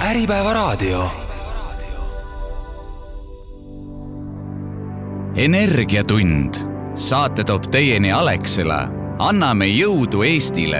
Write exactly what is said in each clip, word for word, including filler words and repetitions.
Äripäevaraadio. Energiatund. Saate toob teieni Alexela. Anname jõudu Eestile.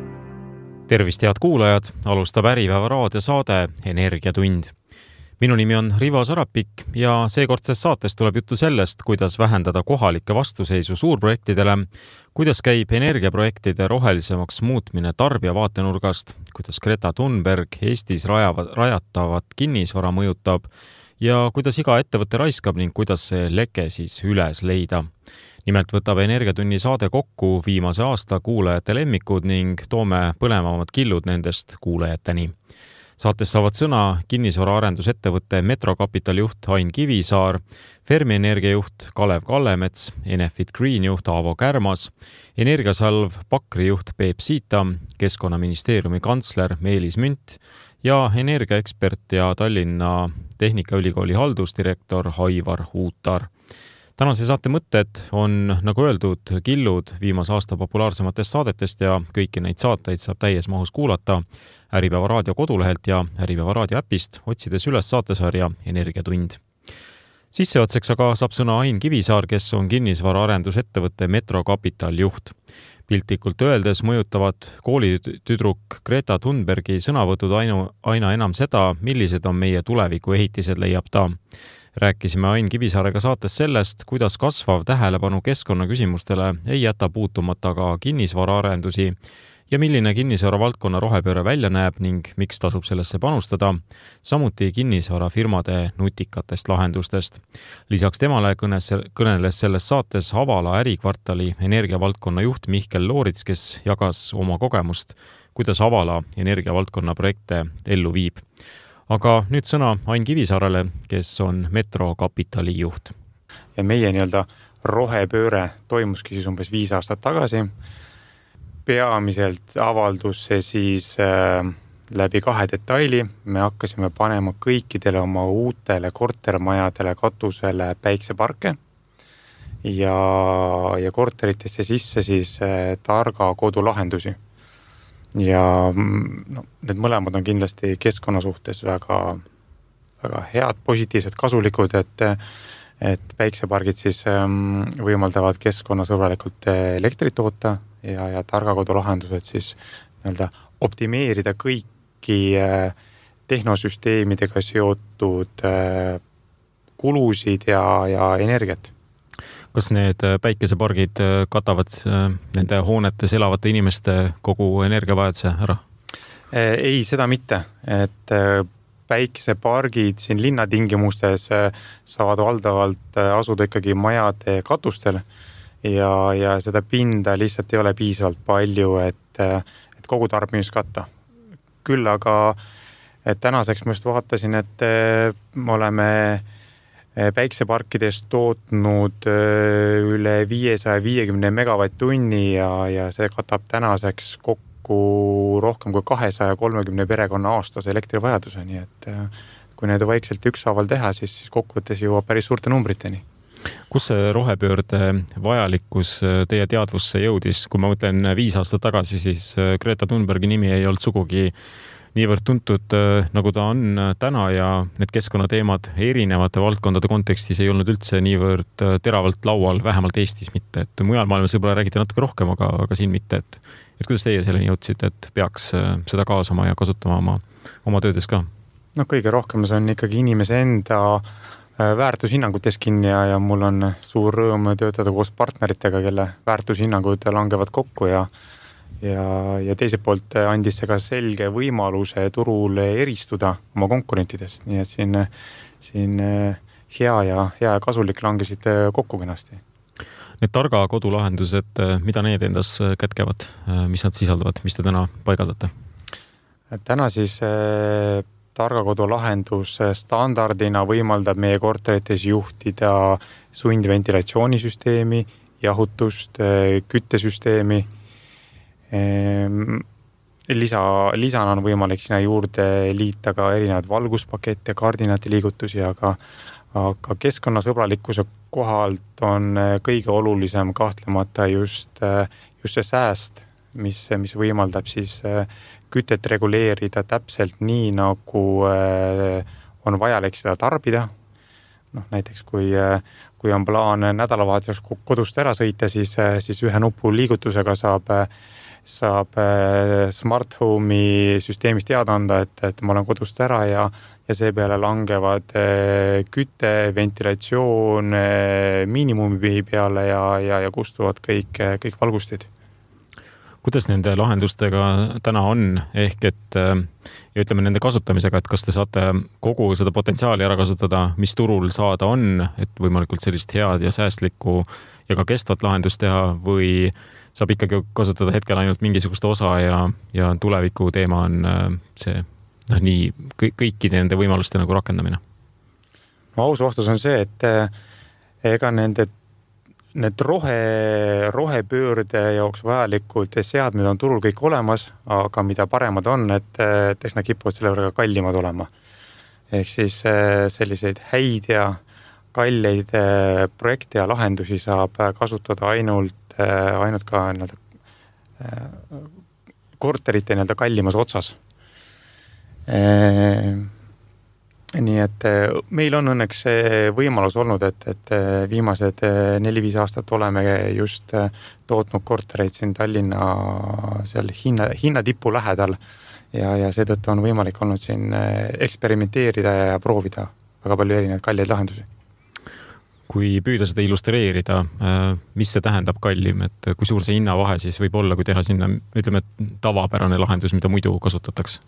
Tervist, head kuulajad! Alustab Äripäevaraadio saade Energiatund. Minu nimi on Rivo Sarapik ja seekordses saates tuleb juttu sellest, kuidas vähendada kohalike vastuseisu suurprojektidele, kuidas käib energiaprojektide rohelisemaks muutmine tarbija vaatenurgast, kuidas Greta Thunberg Eestis rajavad, rajatavat kinnisvara mõjutab ja kuidas iga ettevõte raiskab ning kuidas see leke siis üles leida. Nimelt võtab Energiatunni saade kokku viimase aasta kuulajate lemmikud ning toome põlevamad killud nendest kuulajateni. Saates saavad sõna kinnisvaraarendusettevõtte Metrocapital juht Ain Kivisaar, Fermi Energia juht Kalev Kallemets, Enefit Green juht Aavo Kärmas, Energiasalv Pakri juht Peep Siita, Keskkonnaministeeriumi kantsler Meelis Münt ja energiaekspert ja Tallinna Tehnikaülikooli haldusdirektor Aivar Uutar. Tänase saate mõtted on, nagu öeldud, killud viimase aasta populaarsematest saadetest ja kõiki neid saateid saab täies mahus kuulata Äripäeva raadio kodulehelt ja Äripäeva raadio äpist, otsides üles saatesarja Energiatund. Sisseotseks aga saab sõna Ain Kivisaar, kes on kinnisvaraarendusettevõtte Metrocapital juht. Piltlikult öeldes mõjutavad koolitüdruk Greta Thunbergi sõnavõtud ainu, aina enam seda, millised on meie tuleviku ehitised, leiab ta. Rääkisime Ain Kivisaarega saates sellest, kuidas kasvav tähelepanu keskkonnaküsimustele ei jäta puutumata ka kinnisvaraarendusi ja milline kinnisvara valdkonna rohepööre välja näeb ning miks tasub sellesse panustada, samuti kinnisvarafirmade nutikatest lahendustest. Lisaks temale kõnes, kõneles selles saates Avala ärikvartali energiavaldkonna juht Mihkel Loorits, kes jagas oma kogemust, kuidas Avala energiavaldkonna projekte ellu viib. Aga nüüd sõna Ain Kivisaarele, kes on Metrocapitali juht. Ja meie nii-öelda rohepööre toimuski siis umbes viis aastat tagasi. Peamiselt avaldus see siis äh, läbi kahe detaili. Me hakkasime panema kõikidele oma uutele kortermajadele katusele päikseparke ja, ja korteritesse sisse siis äh, targa kodulahendusi. Ja no, need mõlemad on kindlasti keskkonna suhtes väga, väga head, positiivsed, kasulikud, et, et päiksepargid siis ähm, võimaldavad keskkonnasõbralikult elektrit toota ja, ja targakodu lahendused siis nii-öelda optimeerida kõiki äh, tehnosüsteemidega seotud äh, kulusid ja, ja energiat. Kas need päikesepargid katavad nende hoonetes elavate inimeste kogu energiavajaduse ära? Ei, seda mitte. Et päikesepargid siin linnatingimustes saavad valdavalt asuda ikkagi majade katustel ja, ja seda pinda lihtsalt ei ole piisavalt palju, et, et kogu tarbimist katta. Küll aga et tänaseks ma just vaatasin, et me oleme päikseparkides tootnud üle viiesaja viiekümne megavatt-tunni ja, ja see katab tänaseks kokku rohkem kui kahesaja kolmekümne perekonna aastase elektrivajaduse, nii et kui need vaikselt ükshaaval teha, siis kokkuvõttes jõuab päris suurte numbriteni. Kus see rohepöörde vajalikkus teie teadvusse jõudis? Kui ma mõtlen viis aastat tagasi, siis Greta Thunbergi nimi ei olnud sugugi niivõrd tuntud, nagu ta on täna ja need keskkonnateemad erinevate valdkondade kontekstis ei olnud üldse niivõrd teravalt laual, vähemalt Eestis mitte. Et mujal maailmas võib-olla räägite natuke rohkem, aga, aga siin mitte. Et, et kuidas teie selleni jõudsite, et peaks seda kaasama ja kasutama oma, oma töödes ka? No kõige rohkem see on ikkagi inimese enda väärtushinnangutes kinni ja, ja mul on suur rõõm töötada koos partneritega, kelle väärtushinnangud langevad kokku ja Ja, ja teiselt poolt andis see ka selge võimaluse turule eristuda oma konkurentidest, nii et siin, siin hea ja, hea ja kasulik langesid kokku kenasti. Need targa kodulahendused, mida need endas kätkevad, mis nad sisaldavad, mis te täna paigaldate? Täna siis targa kodulahendus standardina võimaldab meie korterites juhtida sundventilatsioonisüsteemi, jahutust, küttesüsteemi. Lisa, lisana on võimalik sinna juurde liita ka erinevad valguspakette, kardinate liigutusi, aga, aga keskkonnasõbralikkuse kohalt on kõige olulisem kahtlemata just, just see sääst mis, mis võimaldab siis kütet reguleerida täpselt nii, nagu on vajalik seda tarbida. Noh, näiteks kui, kui on plaan nädalavahetuseks kodust ära sõita, siis, siis ühe nupu liigutusega saab, saab smart home'i süsteemist teada anda, et, et ma olen kodust ära ja, ja seepeale langevad küte, ventilatsioon miinimumi peale ja, ja, ja kustuvad kõik, kõik valgustid. Kuidas nende lahendustega täna on, ehk et ja ütleme nende kasutamisega, et kas te saate kogu seda potentsiaali ära kasutada, mis turul saada on, et võimalikult sellist head ja säästlikku ja ka kestvat lahendust teha või saab ikkagi kasutada hetkel ainult mingisugust osa ja, ja tuleviku teema on see noh, nii kõikide nende võimaluste nagu rakendamine? No, aus vastus on see, et ega nende Need rohe, rohepöörde jaoks vajalikud seadmed on turul kõik olemas, aga mida paremad on, et, et eks nad kipuvad selle võrra kallimad olema. Ehk siis selliseid häid ja kalleid projekte ja lahendusi saab kasutada ainult, ainult ka nii-öelda korterite nii-öelda kallimas otsas. Nii et meil on õnneks võimalus olnud, et, et viimased neli-viis aastat oleme just tootnud kortereid siin Tallinna seal hinna, hinnatipu lähedal ja, ja seetõttu on võimalik olnud siin eksperimenteerida ja proovida väga palju erinevaid kalleid lahendusi. Kui püüda seda illustreerida, mis see tähendab kallim, et kui suur see hinnavahe siis võib olla, kui teha sinna, ütleme, tavapärane lahendus, mida muidu kasutatakse?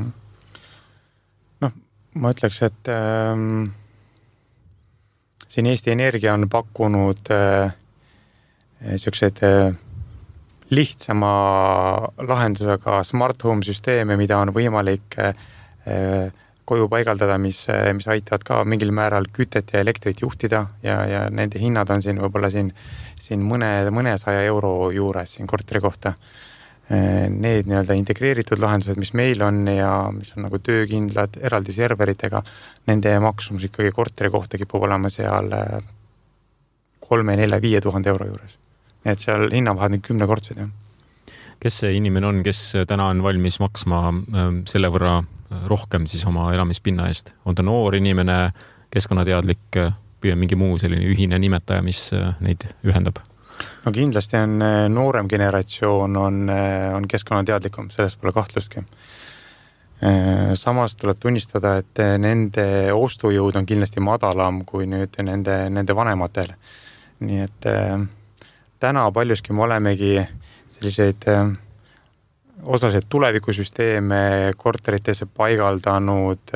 Noh, ma ütleks, et ähm, siin Eesti Energia on pakkunud äh, sellised äh, lihtsama lahendusega smart home süsteeme, mida on võimalik äh, koju paigaldada, mis, mis aitavad ka mingil määral kütet ja elektrit juhtida ja, ja nende hinnad on siin võib-olla siin, siin mõne, mõnesaja euro juures siin korteri kohta. Need nii-öelda integreeritud lahendused, mis meil on ja mis on nagu töökindlad eraldi serveritega, nende maksumus ikkagi korteri kohta kipub olema seal kolme, nelja, viie tuhande euro juures. Nii et seal hinnavahed on kümnekordsed. Kes see inimene on, kes täna on valmis maksma selle võrra rohkem siis oma elamispinna eest? On ta noor inimene, keskkonnateadlik või mingi muu selline ühine nimetaja, mis neid ühendab? No kindlasti on noorem generatsioon on, on keskkonnateadlikum, sellest pole kahtlustki. Samas tuleb tunnistada, et nende ostujõud on kindlasti madalam kui nüüd nende, nende vanematel. Nii et täna paljuski me olemegi selliseid osasid tulevikusüsteeme korteritesse paigaldanud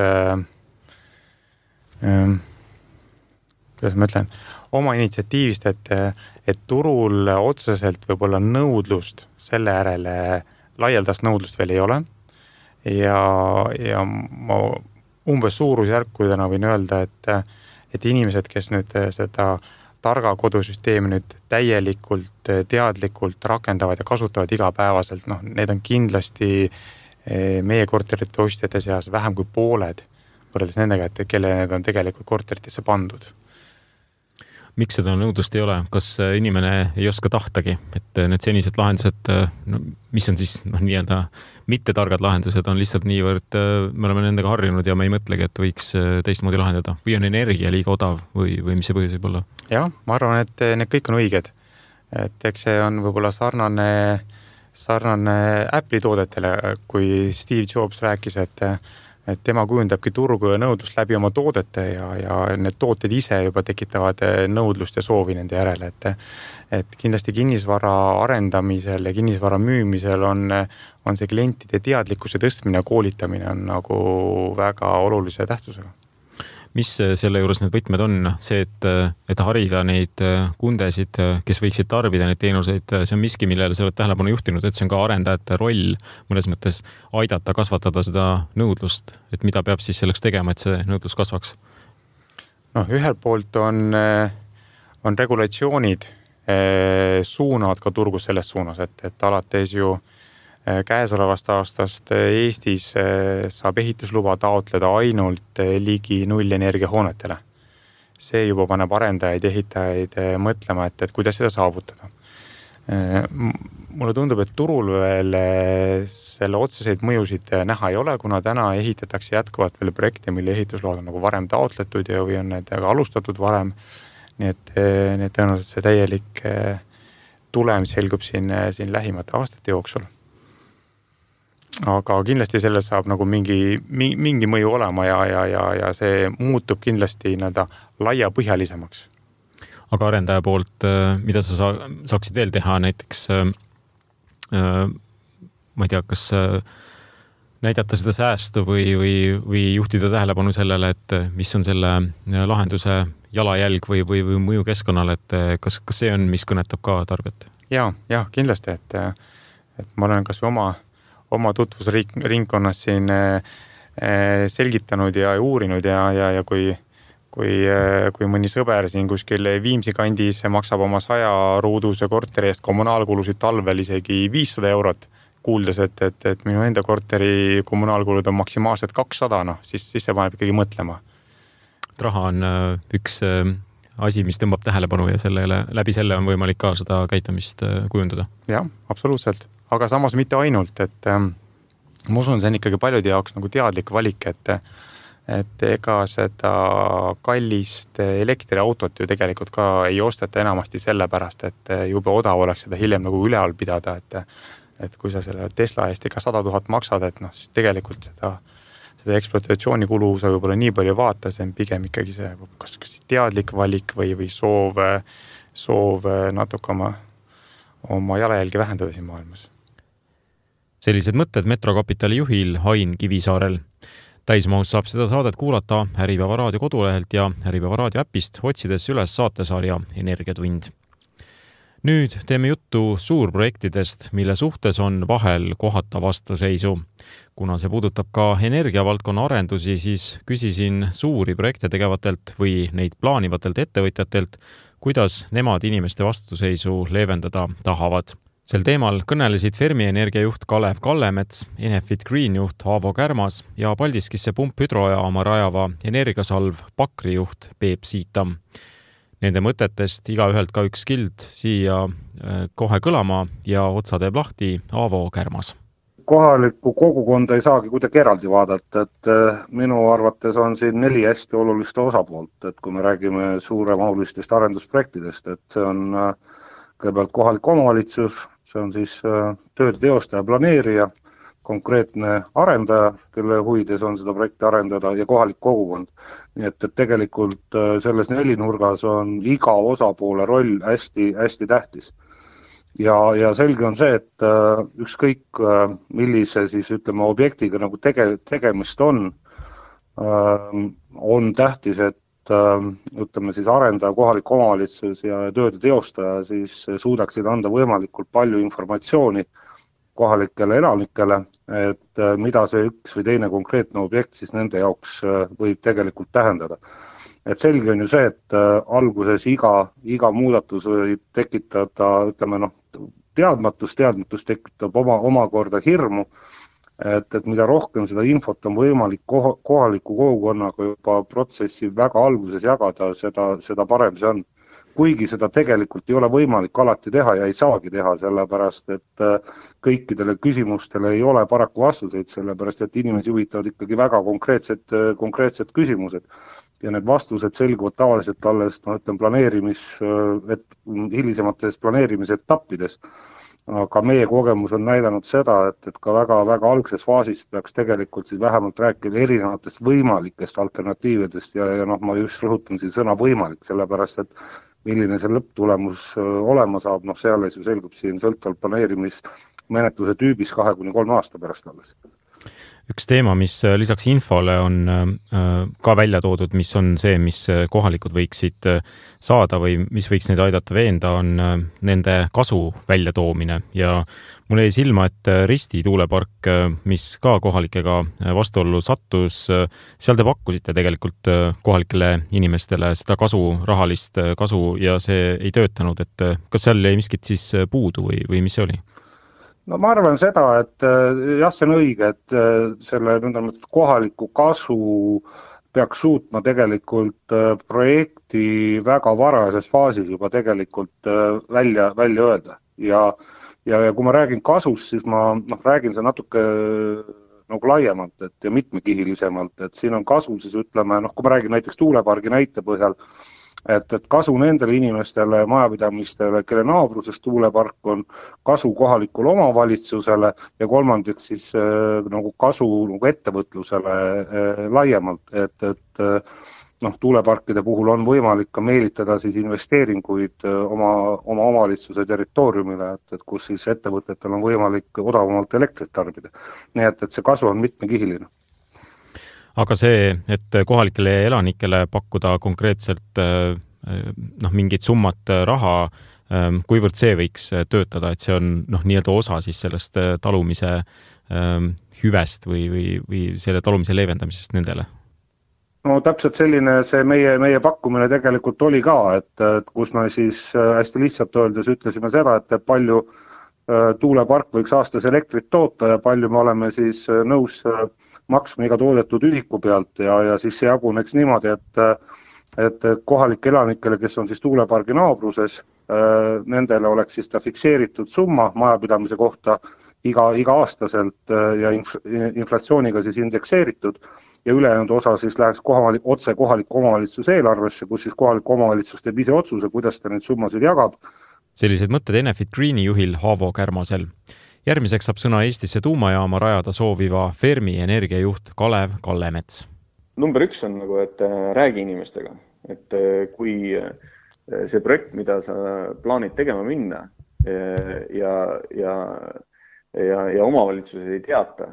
kuidas ma ütlen, oma initsiatiivist, et, et turul otseselt võib-olla nõudlust selle järele, laialdast nõudlust veel ei ole. Ja, ja ma umbes suurusjärkudena võin öelda, et, et inimesed, kes nüüd seda targa kodusüsteemi nüüd täielikult, teadlikult rakendavad ja kasutavad igapäevaselt, noh, need on kindlasti meie korterite ostjate seas vähem kui pooled võrreldes nendega, et kelle need on tegelikult korteritesse pandud. Miks seda nõudlust ei ole? Kas inimene ei oska tahtagi, et need senised lahendused, no, mis on siis no, nii-öelda mitte targad lahendused, on lihtsalt niivõrd, me oleme nendega harjunud ja me ei mõtlegi, et võiks teistmoodi lahendada. Või on energia liiga odav või, või mis see põhjus võib olla? Jah, ma arvan, et need kõik on õiged. Et eks see on võib-olla sarnane, sarnane Apple'i toodetele, kui Steve Jobs rääkis, et et tema kujundabki turgu ja nõudlust läbi oma toodete ja, ja need tooted ise juba tekitavad nõudlust ja soovi nende järele, et, et kindlasti kinnisvara arendamisel ja kinnisvara müümisel on, on see klientide teadlikkuse tõstmine ja koolitamine on nagu väga olulise tähtsusega. Mis selle juures need võtmed on? See, et, et harida neid kundesid, kes võiksid tarbida neid teenuseid, see on miski, millele sa oled tähelepanu juhtinud, et see on ka arendajate roll mõnes mõttes aidata kasvatada seda nõudlust, et mida peab siis selleks tegema, et see nõudlus kasvaks? No, ühelt poolt on, on regulatsioonid suunavad ka turgu selles suunas, et, et alates ju käesolevast aastast Eestis saab ehitusluba taotleda ainult ligi nullenergia hoonetele. See juba paneb arendajaid ja ehitajaid mõtlema, et, et kuidas seda saavutada. Mulle tundub, et turul veel selle otseseid mõjusid näha ei ole, kuna täna ehitatakse jätkuvalt veel projekte, mille ehitusload on nagu varem taotletud ja või on need alustatud varem. Nii et, nii et tõenäoliselt see täielik tulem selgub siin, siin lähimate aastate jooksul. Aga kindlasti selle saab nagu mingi, mingi mõju olema ja, ja, ja, ja see muutub kindlasti nii-öelda laiapõhjalisemaks. Aga arendaja poolt, mida sa saaksid veel teha näiteks, ma ei tea, kas näidata seda säästu või, või, või juhtida tähelepanu sellele, et mis on selle lahenduse jalajälg või, või, või mõju keskkonnale, et kas, kas see on, mis kõnetab ka tarbijat? Ja, ja, kindlasti, et, et ma olen kas oma, oma tutvusringkonnas siin selgitanud ja uurinud ja, ja, ja kui Kui, kui mõni sõber siin kuskil Viimsi kandis maksab oma saja ruuduse korteri eest kommunaalkulusid talvel isegi viissada eurot, kuuldes, et, et, et minu enda korteri kommunaalkulud on maksimaalselt kakssada, no, siis, siis see paneb ikkagi mõtlema. Raha on üks asi, mis tõmbab tähelepanu ja sellele, läbi selle on võimalik ka seda käitumist kujundada. Jah, absoluutselt. Aga samas mitte ainult, et ma usun, see on ikkagi paljude jaoks nagu teadlik valik, et et ega seda kallist elektriautot ju tegelikult ka ei osteta enamasti selle pärast, et jube odav oleks seda hiljem nagu üleal pidada, et, et kui sa selle Tesla eest ikka sada tuhat maksad, et noh, siis tegelikult seda, seda ekspluatatsiooni kulu sa võib-olla nii palju vaata, see on pigem ikkagi see kas, kas teadlik valik või, või soov, soov natuke oma, oma jalajälgi vähendada siin maailmas. Sellised mõtted Metrokapitali juhil Ain Kivisaarel. Täismahus saab seda saadet kuulata Äripäeva raadio kodulehelt ja Äripäeva raadio äpist, otsides üles saatesarja Energiatund. Nüüd teeme juttu suurprojektidest, mille suhtes on vahel kohata vastuseisu. Kuna see puudutab ka energiavaldkonna arendusi, siis küsisin suuri projekte tegevatelt või neid plaanivatelt ettevõtjatelt, kuidas nemad inimeste vastuseisu leevendada tahavad. Sel teemal kõnelesid Fermi energiajuht Kalev Kallemets, Enefit Green juht Aavo Kärmas ja Paldiskisse pumphüdrojaama rajava energiasalv Pakri juht Peep Siitam. Nende mõtetest iga ühelt ka üks kild siia kohe kõlama ja otsa teeb lahti Aavo Kärmas. Kohalikku kogukonda ei saagi kuidagi eraldi vaadata, et minu arvates on siin neli hästi olulist osapoolt, et kui me räägime suuremahulistest arendusprojektidest, et see on kõigepealt kohalik omavalitsus, see on siis tööde teostaja, planeerija, konkreetne arendaja, kelle huvides on seda projekti arendada ja kohalik kogukond. Nii et, et tegelikult selles nelinurgas on iga osapoole roll hästi, hästi tähtis. Ja, ja selge on see, et ükskõik millise siis ütleme objektiga nagu tege, tegemist on, on tähtis, et ütleme siis arendaja, kohalik omavalitsus ja tööde teostaja siis suudaksid anda võimalikult palju informatsiooni kohalikele elanikele, et mida see üks või teine konkreetne objekt siis nende jaoks võib tegelikult tähendada. Et selge on ju see, et alguses iga, iga muudatus võib tekitada, ütleme noh, teadmatus, teadmatus tekitab oma, omakorda hirmu, et, et mida rohkem seda infot on võimalik koha, kohaliku kogukonnaga juba protsessi väga alguses jagada, seda, seda parem see on. Kuigi seda tegelikult ei ole võimalik alati teha ja ei saagi teha, sellepärast, et kõikidele küsimustele ei ole paraku vastuseid, sellepärast, et inimesi huvitavad ikkagi väga konkreetsed, konkreetsed küsimused. Ja need vastused selguvad tavaliselt alles, no ütlem, planeerimis, et hilisemates planeerimise etappides. Aga meie kogemus on näidanud seda, et, et ka väga, väga algses faasis peaks tegelikult siis vähemalt rääkida erinevatest võimalikest alternatiividest ja, ja noh, ma just rõhutan siin sõna võimalik, sellepärast, et milline see lõpptulemus olema saab, noh selles ju selgub siin sõltuvalt planeerimismenetluse tüübis kahe kuni kolme aasta pärast alles. Üks teema, mis lisaks infole on ka välja toodud, mis on see, mis kohalikud võiksid saada või mis võiks neid aidata veenda, on nende kasu väljatoomine. Ja mul jäi silma, et Risti tuulepark, mis ka kohalikega vastuollu sattus, seal te pakkusite tegelikult kohalikele inimestele seda kasu, rahalist kasu ja see ei töötanud. Et kas seal jäi miskit siis puudu või, või mis see oli? No ma arvan seda, et jah, see on õige, et selle kohaliku kasu peaks suutma tegelikult projekti väga varajases faasis juba tegelikult välja, välja öelda. ja, ja, ja kui ma räägin kasust, siis ma noh, räägin see natuke nagu laiemalt, et ja mitmekihilisemalt, et siin on kasu siis ütleme, noh, kui ma räägin näiteks tuulepargi näite põhjal, et, et kasu nendele inimestele, majapidamistele, kelle naabruses tuulepark on, kasu kohalikule omavalitsusele ja kolmandiks siis äh, nagu kasu nagu ettevõtlusele äh, laiemalt, et, et äh, noh, tuuleparkide puhul on võimalik ka meelitada siis investeeringuid äh, oma, oma omavalitsuse territooriumile, et, et kus siis ettevõtetel on võimalik odavamalt elektrit tarbida. Nii et, et see kasu on mitmekihiline. Aga see, et kohalikele elanikele pakkuda konkreetselt noh, mingit summat raha, kuivõrd see võiks töötada, et see on noh, nii-öelda osa siis sellest talumise hüvest või, või, või selle talumise leevendamisest nendele? No täpselt selline see meie, meie pakkumine tegelikult oli ka, et, et kus me siis hästi lihtsalt öeldes ütlesime seda, et palju tuulepark võiks aastas elektrit toota ja palju me oleme siis nõus maksma iga toodetud ühiku pealt ja, ja siis see jaguneks niimoodi, et, et kohalik elanikele, kes on siis tuulepargi naabruses, nendele oleks siis ta fikseeritud summa majapidamise kohta iga, iga aastaselt ja inflatsiooniga siis indekseeritud ja ülejäänud osa siis läheks kohalik, otse kohaliku omavalitsuse eelarvesse, kus siis kohalik omavalitsus teeb ise otsuse, kuidas ta neid summasid jagab. Sellised mõtted Enefit Greeni juhil Haavo Kärmasel. Järgmiseks saab sõna Eestisse tuumajaama rajada sooviva Fermi energiajuht Kalev Kallemets. Number üks on nagu, et räägi inimestega, et kui see projekt, mida sa plaanid tegema minna ja, ja, ja, ja omavalitsuses ei teata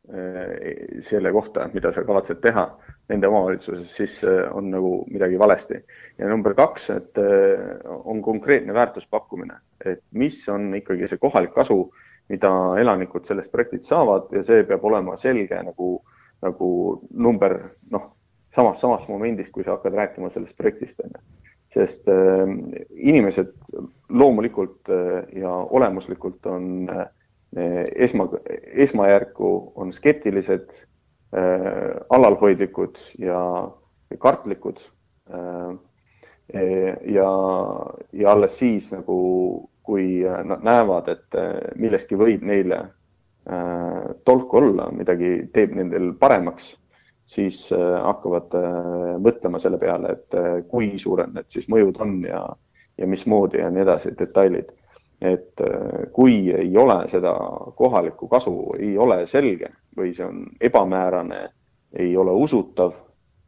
selle kohta, mida sa kavatsed teha nende omavalitsuses, siis on nagu midagi valesti. Ja number kaks, et on konkreetne väärtuspakkumine, et mis on ikkagi see kohalik kasu, mida elanikud sellest projektid saavad ja see peab olema selge nagu, nagu number, noh, samas, samas momendis, kui sa hakkad rääkima sellest projektist. Sest äh, inimesed loomulikult äh, ja olemuslikult on äh, esma, esmajärku on skeptilised, äh, alalhoidlikud ja kartlikud äh, ja, ja alles siis nagu kui nad näevad, et millestki võib neile äh, tolku olla, midagi teeb nendel paremaks, siis äh, hakkavad äh, mõtlema selle peale, et äh, kui suured need siis mõjud on ja, ja mismoodi ja nii edasi detailid. Et äh, kui ei ole seda kohalikku kasu, ei ole selge või see on ebamäärane, ei ole usutav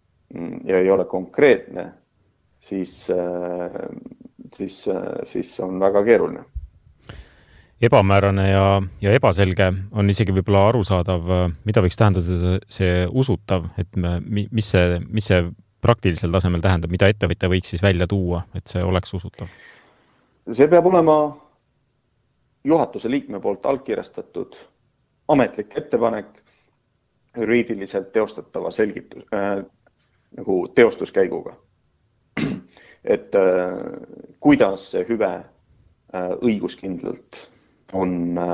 ja ei ole konkreetne, siis äh, Siis, siis on väga keeruline. Ebamäärane ja, ja ebaselge on isegi võib-olla arusaadav, mida võiks tähendada see usutav, et me, mis, see, mis see praktilisel tasemel tähendab, mida ettevõtja võiks siis välja tuua, et see oleks usutav? See peab olema juhatuse liikme poolt allkirjastatud ametlik ettepanek juriidiliselt teostatava selgitus, äh, nagu teostuskäiguga. Et äh, kuidas see hüve äh, õiguskindlalt on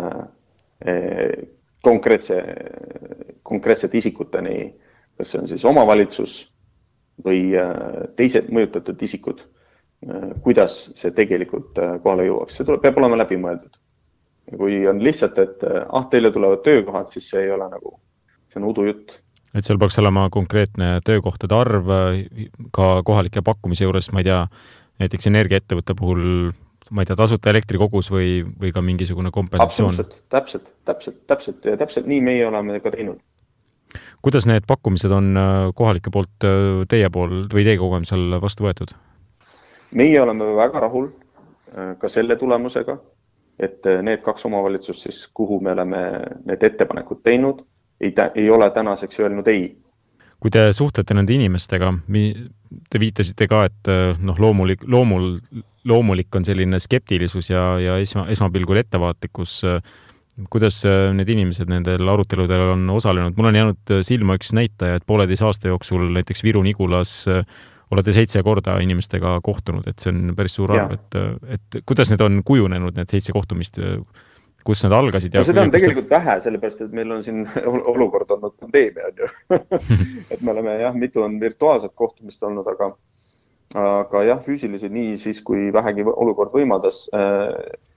äh, konkreetse, konkreetsete isikuteni, kas see on siis omavalitsus või äh, teised mõjutatud isikud, äh, kuidas see tegelikult äh, kohale jõuaks. See tuleb, peab olema läbi mõeldud. Ja kui on lihtsalt, et äh, ah, teile tulevad töökohad, siis see ei ole nagu, see on udujutt. Et seal peaks olema konkreetne töökohtade arv ka kohalike pakkumise juures, ma ei tea, näiteks energiaettevõtte puhul, ma ei tea, tasuta elektrikogus või, või ka mingisugune kompensatsioon. Absoluutselt, täpselt, täpselt, täpselt ja täpselt nii meie oleme ka teinud. Kuidas need pakkumised on kohalike poolt teie pool või teie kogemusel vastu võetud? Meie oleme väga rahul ka selle tulemusega, et need kaks omavalitsust, siis, kuhu me oleme need ettepanekud teinud, Ei, ei ole tänaseks öelnud ei. Kui te suhtlete nende inimestega, te viitasite ka, et noh, loomulik, loomul, loomulik on selline skeptilisus ja, ja esma, esmapilgul ettevaatlikkus. Kuidas need inimesed nendel aruteludel on osalenud? Mul on jäänud silma üks näitaja, et pooleteise aasta jooksul näiteks Viru-Nigulas olete seitse korda inimestega kohtunud, et see on päris suur arv. Et, et kuidas need on kujunenud, need seitse kohtumist? Kus need algasid? Ja no, seda on tegelikult te... vähe, sellepärast, et meil on siin olukord olnud pandeemia. et me oleme jah, mitu on virtuaalset kohtumist olnud, aga, aga jah, füüsiliselt nii siis, kui vähegi olukord võimaldas.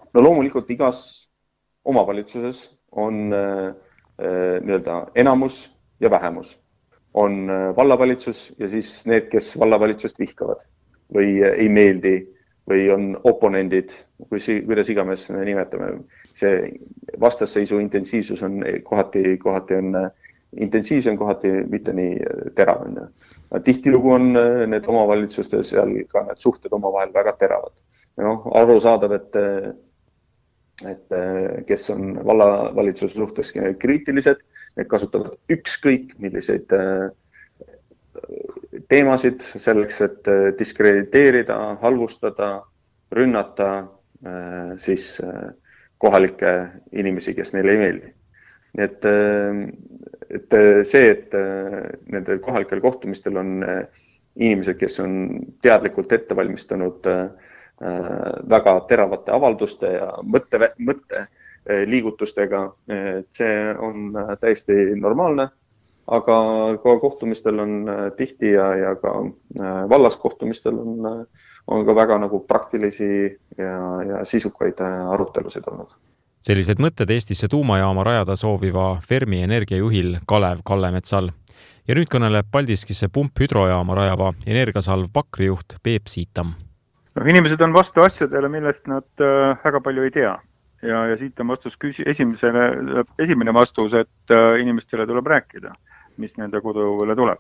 no loomulikult igas omavalitsuses on äh, nii-öelda enamus ja vähemus. On vallavalitsus ja siis need, kes vallavalitsust vihkavad või ei meeldi või on oponendid, kuidas igames nimetame. See vastasseisu intensiivsus on kohati, kohati on intensiivsem, kohati mitte nii terav. Tihtilugu on need omavalitsuste seal ka need suhted omavahel väga teravad. No, aru saadav, et, et kes on vallavalitsuse suhtes kriitilised, need kasutavad ükskõik milliseid teemasid selleks, et diskrediteerida, halvustada, rünnata siis kohalikke inimesi, kes neile ei meeldi. Nii et, et see, et nende kohalikel kohtumistel on inimesed, kes on teadlikult ette valmistanud väga teravate avalduste ja mõtte, mõtte liigutustega, see on täiesti normaalne. Aga ka kohtumistel on tihti ja, ja ka vallas kohtumistel on, on ka väga nagu praktilisi ja, ja sisukaid arutelusid olnud. Sellised mõtted Eestisse tuumajaama rajada sooviva Fermi energiajuhil Kalev Kallemetsal. Ja nüüd kõneleb Paldiskisse pumphüdrojaama rajava energiasalv Pakrijuht Peep Siitam. No, inimesed on vastu asjadele, millest nad väga palju ei tea. Ja, ja siit on vastus küsi, esimesele, esimene vastus, et inimestele tuleb rääkida, mis nende koduvõle tuleb.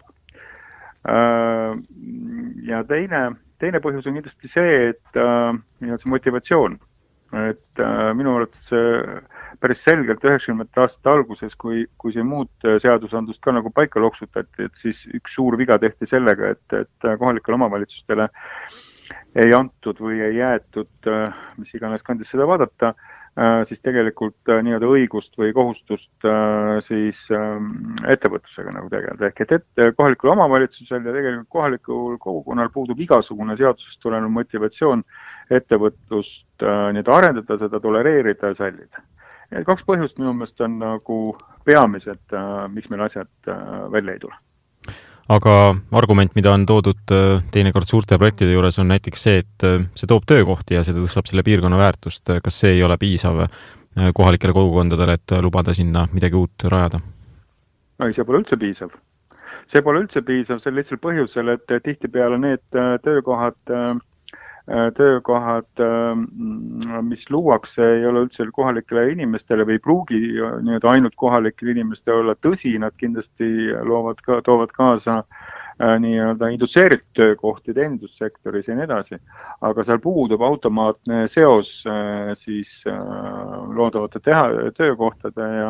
Ja teine, teine põhjus on kindlasti see, et see motivatsioon. Et minu arvates päris selgelt üheksakümnendate aastate alguses, kui, kui see muud seadusandlust ka nagu paika loksutati, et siis üks suur viga tehti sellega, et, et kohalikele omavalitsustele ei antud või ei jäetud, mis iganes kandis seda vaadata, siis tegelikult nii-öelda õigust või kohustust siis ettevõtlusega nagu tegeleda. Ehk et, et kohalikul omavalitsusel ja tegelikult kohalikul kogukonnal puudub igasugune seadusest tulenev motivatsioon ettevõtlust nii-öelda arendada, seda tolereerida ja sällida. Ja kaks põhjust minu meelest on nagu peamised, miks meil asjad välja ei tule. Aga argument, mida on toodud teinekord suurte projektide juures, on näiteks see, et see toob töökohti ja see tõstab selle piirkonna väärtust. Kas see ei ole piisav kohalikele kogukondadele, et lubada sinna midagi uut rajada? Ei, see pole üldse piisav. See pole üldse piisav sel lihtsal põhjusel, et tihtipeale need töökohad, töökohad, mis luuakse, ei ole üldse kohalikele inimestele või ei pruugi nii-öelda ainult kohalikele inimestele olla. Tõsi, nad kindlasti loovad ka, toovad kaasa nii-öelda indutseeritud töökohti teenindussektoris ja nii edasi. Aga seal puudub automaatne seos siis loodavate teha, töökohtade ja,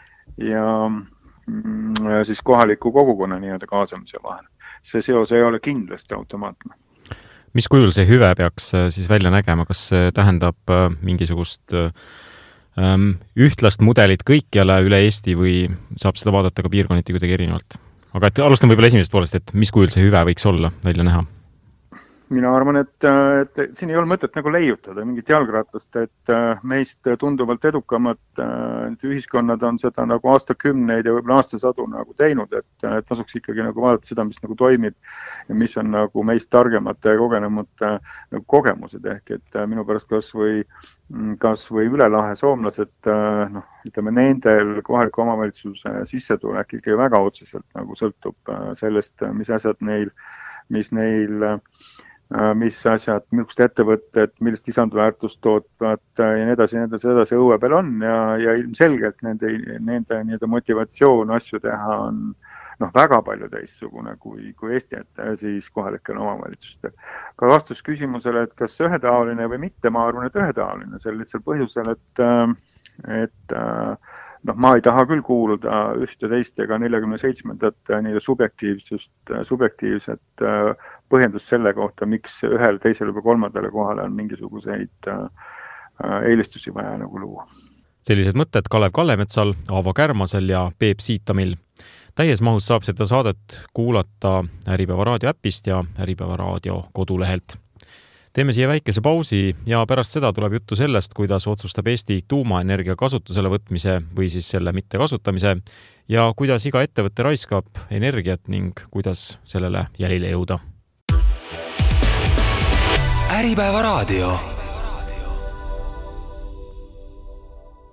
ja siis kohaliku kogukonna nii-öelda kaasamise vahel. See seos ei ole kindlasti automaatne. Mis kujul see hüve peaks siis välja nägema? Kas see tähendab mingisugust ähm, ühtlast mudelit kõikjale üle Eesti või saab seda vaadata ka piirkonniti kuidagi erinevalt? Aga et alustan võib-olla esimesest poolest, et mis kujul see hüve võiks olla välja näha? Mina arvan, et, et siin ei ole mõtet nagu leiutada mingit jalgratast, et meist tunduvalt edukamad ühiskonnad on seda nagu aastakümneid ja võib-olla aastasadu nagu teinud, et tasuks ikkagi nagu vaadata seda, mis nagu toimib ja mis on nagu meist targemate ja kogenemute nagu kogemused. Ehk et minu pärast kas või, kas või ülelahe soomlased, noh, ütleme nendel kohaliku omavalitsuse sissetulek ikkagi väga otseselt nagu sõltub sellest, mis asjad neil, mis neil mis asjad, millist ettevõtted, millist lisandväärtust tootvad ja nii edasi, nii edasi, edasi õue peal on ja, ja ilmselgelt nende, nende, nende motivatsioon asju teha on noh, väga palju teistsugune kui, kui Eesti, et siis kohalikel omavalitsustel. Ka vastus küsimusele, et kas ühetaoline või mitte, ma arvan, et ühetaoline, sel lihtsal põhjusel, et, et noh, ma ei taha küll kuuluda ühte teist ega neljakümne seitsmendat nii subjektiivsust, subjektiivset põhjendust selle kohta, miks ühel, teisel või kolmandale kohale on mingisuguseid eelistusi vaja nagu luua. Sellised mõtted Kalev Kallemetsal, Aavo Kärmasel ja Peep Siitamil. Täies mahus saab seda saadet kuulata Äripäeva raadio äpist ja Äripäeva raadio kodulehelt. Teeme siia väikese pausi ja pärast seda tuleb juttu sellest, kuidas otsustab Eesti tuumaenergia kasutusele võtmise või siis selle mitte kasutamise ja kuidas iga ettevõtte raiskab energiat ning kuidas sellele jälile jõuda. Äripäeva raadio.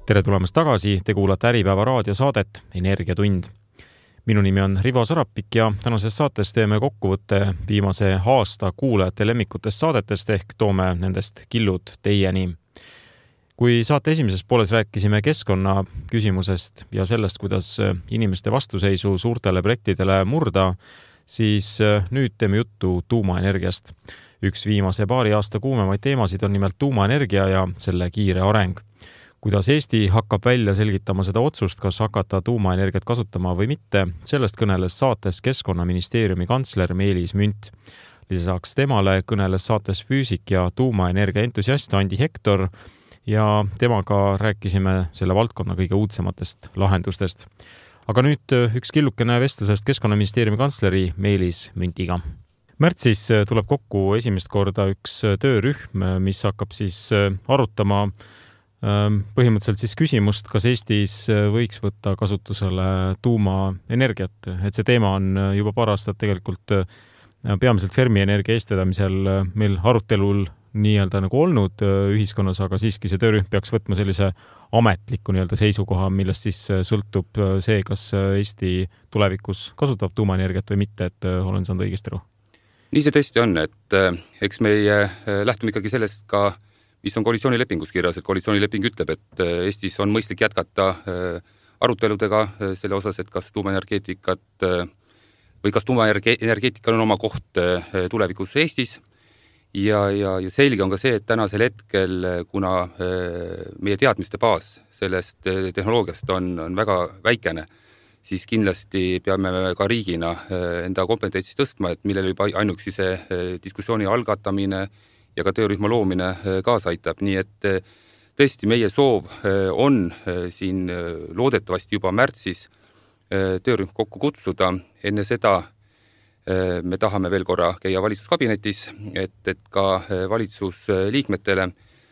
tere tulemast tagasi, te kuulate Äripäeva raadiosaadet Energiatund. Minu nimi on Rivo Sarapik ja tänases saates teeme kokkuvõtte viimase aasta kuulajate lemmikutest saadetest ehk toome nendest killud teieni. Kui saate esimeses pooles rääkisime keskkonna küsimusest ja sellest, kuidas inimeste vastuseisu suurtele projektidele murda, siis nüüd teeme juttu tuumaenergiast. Üks viimase paari aasta kuumemaid teemasid on nimelt tuumaenergia ja selle kiire areng. Kuidas Eesti hakkab välja selgitama seda otsust, kas hakata tuumaenergiat kasutama või mitte, sellest kõneles saates Keskkonnaministeeriumi kantsler Meelis Münt. Lisaks temale kõneles saates füüsik ja tuumaenergia entusiast Andi Hektor ja temaga rääkisime selle valdkonna kõige uudsematest lahendustest. Aga nüüd üks killukene vestlusest Keskkonnaministeeriumi kantsleri Meelis Müntiga. Märtsis tuleb kokku esimest korda üks töörühm, mis hakkab siis arutama põhimõtteliselt siis küsimust, kas Eestis võiks võtta kasutusele tuumaenergiat. Et see teema on juba paar aastat tegelikult peamiselt Fermi Energia eestvedamisel meil arutelul nii-öelda nagu olnud ühiskonnas, aga siiski see töörühm peaks võtma sellise ametliku nii-öelda seisukoha, millest siis sõltub see, kas Eesti tulevikus kasutab tuumaenergiat või mitte, et olen saanud õigesti aru. Nii see tõesti on, et eks meie lähtume ikkagi sellest ka mis on koalitsioonilepingus kirjas, et koalitsioonileping ütleb, et Eestis on mõistlik jätkata aruteludega selle osas, et kas tuumaenergeetikat või kas tuumaenergeetikal on oma koht tulevikus Eestis. Ja, ja, ja selge on ka see, et tänasel hetkel, kuna meie teadmiste baas sellest tehnoloogiast on, on väga väikene, siis kindlasti peame ka riigina enda kompetentsi tõstma, et millele juba ainuüksi see diskussiooni algatamine ja ka töörühma loomine kaasa aitab. Nii et tõesti meie soov on siin loodetavasti juba märtsis töörühm kokku kutsuda. Enne seda me tahame veel korra käia valitsuskabinetis, et, et ka valitsusliikmetele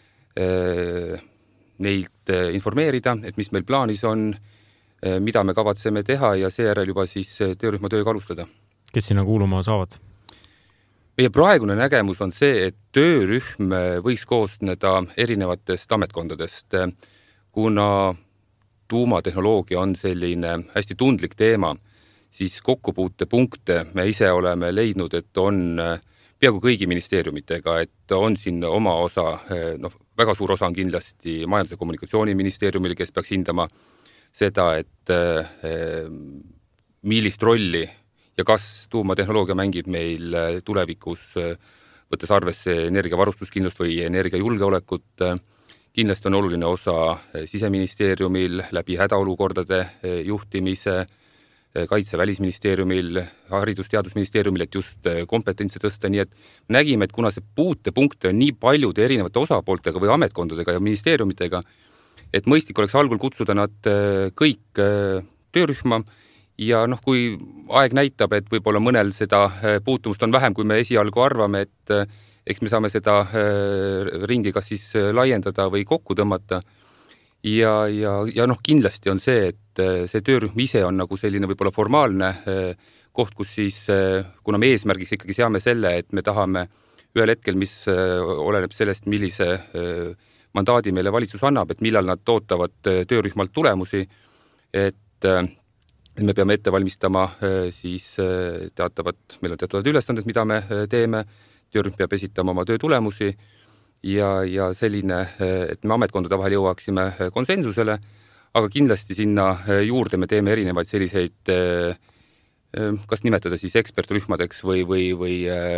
neilt informeerida, et mis meil plaanis on, mida me kavatseme teha ja seejärel juba siis töörühma tööga alustada. Kes sinna kuuluma saavad? Meie praegune nägemus on see, et töörühm võiks koosneda erinevatest ametkondadest, kuna tuumatehnoloogia on selline hästi tundlik teema, siis kokkupuutepunkte me ise oleme leidnud, et on peaaegu kõigi ministeeriumitega, et on siin oma osa, noh, väga suur osa on kindlasti Majandus- ja Kommunikatsiooniministeeriumil, kes peaks hindama seda, et millist rolli ja kas tuumatehnoloogia mängib meil tulevikus, võttes arvesse energiavarustuskindlust või energiajulgeolekut. Kindlasti on oluline osa Siseministeeriumil läbi hädaolukordade juhtimise, Kaitse-Välisministeeriumil, Haridus-Teadusministeeriumil, et just kompetentse tõsta. Nii et nägime, et kuna see puutepunkte on nii paljude erinevate osapooltega või ametkondadega ja ministeeriumitega, et mõistlik oleks algul kutsuda nad kõik töörühma. Ja noh, kui aeg näitab, et võib-olla mõnel seda puutumust on vähem, kui me esialgu arvame, et eks me saame seda ringi kas siis laiendada või kokku tõmmata. Ja, ja, ja noh, kindlasti on see, et see töörühm ise on nagu selline võib-olla formaalne koht, kus siis, kuna me eesmärgiks ikkagi seame selle, et me tahame ühel hetkel, mis oleneb sellest, millise mandaadi meile valitsus annab, et millal nad tootavad töörühmalt tulemusi, et me peame ette valmistama siis teatavad, meil on teatavad ülesanded, mida me teeme, töörühm peab esitama oma töö tulemusi ja, ja selline, et me ametkondade vahel jõuaksime konsensusele, aga kindlasti sinna juurde me teeme erinevaid selliseid, kas nimetada siis ekspertrühmadeks või, või, või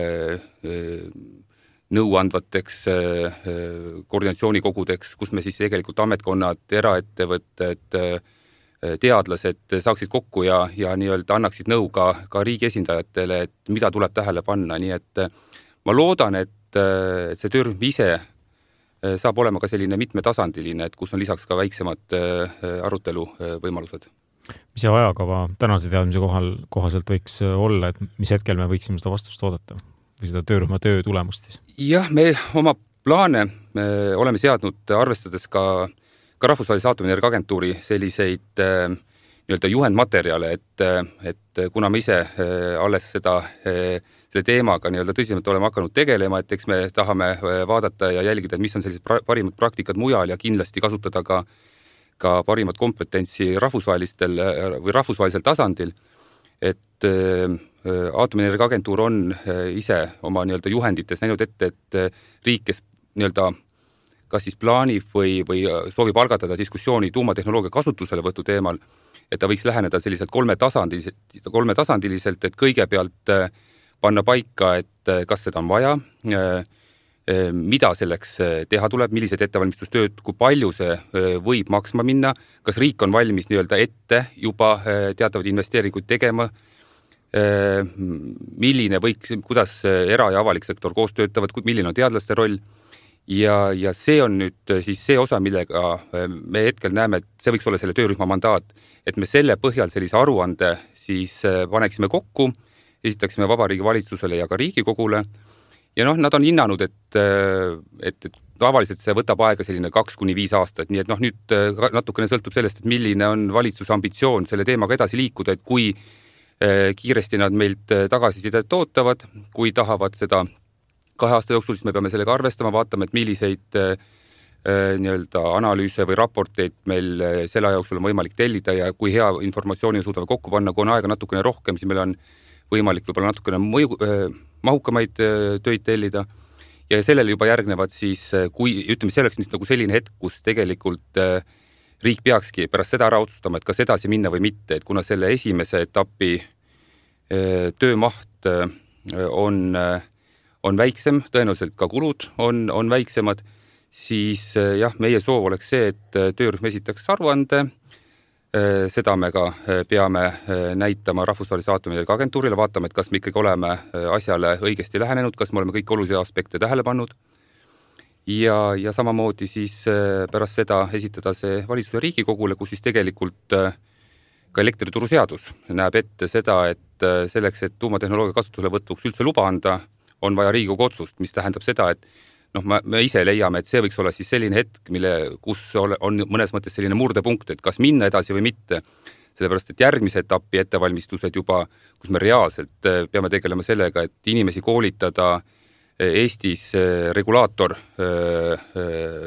nõuandvateks koordinatsioonikogudeks, kus me siis tegelikult ametkonnad, eraettevõtted, teadlased saaksid kokku ja, ja nii-öelda annaksid nõu ka, ka riigi esindajatele, et mida tuleb tähele panna. Nii et ma loodan, et see töörühm ise saab olema ka selline mitmetasandiline, et kus on lisaks ka väiksemad arutelu võimalused. Mis ajakava tänase teadmise kohal, kohaselt võiks olla, et mis hetkel me võiksime seda vastust oodata või seda töörühma töö tulemust? Jah, me oma plaane me oleme seadnud arvestades ka ka Rahvusvahelise Aatomienergia Agentuuri selliseid äh, nii-öelda juhendmaterjale, et, et kuna me ise äh, alles seda, äh, selle teemaga nii-öelda tõsisemalt oleme hakanud tegelema, et eks me tahame vaadata ja jälgida, mis on sellised pra- parimad praktikad mujal ja kindlasti kasutada ka, ka parimat kompetentsi rahvusvahelistel või rahvusvahelisel tasandil, et Aatomienergia Agentuur on ise oma nii-öelda juhendites näinud ette, et riik, kes nii-öelda kas siis plaanib või, või soovib algatada diskussiooni tuumatehnoloogia kasutuselevõtu teemal, et ta võiks läheneda selliselt kolmetasandiliselt, kolmetasandiliselt, et kõigepealt panna paika, et kas seda on vaja, mida selleks teha tuleb, millised ettevalmistustööd, kui palju see võib maksma minna, kas riik on valmis nii-öelda ette juba teatavaid investeeringuid tegema, milline võiks, kuidas era- ja avalik sektor koos töötavad, milline on teadlaste roll ja, ja see on nüüd siis see osa, millega me hetkel näeme, et see võiks olla selle töörühma mandaat, et me selle põhjal sellise aruande siis paneksime kokku, esitaksime Vabariigi Valitsusele ja ka Riigikogule ja noh, nad on hinnanud, et, et, et tavaliselt see võtab aega selline kaks kuni viis aastat, nii et noh, nüüd natukene sõltub sellest, et milline on valitsuse ambitsioon selle teemaga edasi liikuda, et kui kiiresti nad meilt tagasisidet ootavad, kui tahavad seda kahe aasta jooksul, siis me peame sellega arvestama, vaatame, et milliseid nii-öelda analüüse või raporteid meil selle aja jooksul on võimalik tellida ja kui hea informatsiooni suudame kokku panna, kui on aega natukene rohkem, siis meil on võimalik võib-olla natukene mõju, mahukamaid töid tellida ja sellele juba järgnevad siis, kui ütleme, see oleks nagu selline hetk, kus tegelikult riik peakski pärast seda ära otsustama, et kas edasi minna või mitte, et kuna selle esimese etapi töömaht on, on väiksem, tõenäoliselt ka kulud on, on väiksemad, siis jah, meie soov oleks see, et töörühm esitaks aruande, seda me ka peame näitama Rahvusvahelise Aatomienergia Agentuurile, vaatame, et kas me ikkagi oleme asjale õigesti lähenenud, kas me oleme kõik olulisi aspekte tähele pannud. Ja, ja samamoodi siis pärast seda esitada see valitsuse Riigikogule, kus siis tegelikult ka elektrituruseadus näeb ette seda, et selleks, et tuumatehnoloogia kasutusele võtuks üldse luba anda, on vaja Riigikogu otsust, mis tähendab seda, et noh, me ise leiame, et see võiks olla siis selline hetk, mille, kus on mõnes mõttes selline murdepunkt, et kas minna edasi või mitte. Sellepärast, et järgmise etapi ettevalmistused juba, kus me reaalselt peame tegelema sellega, et inimesi koolitada Eestis regulaator öö, öö,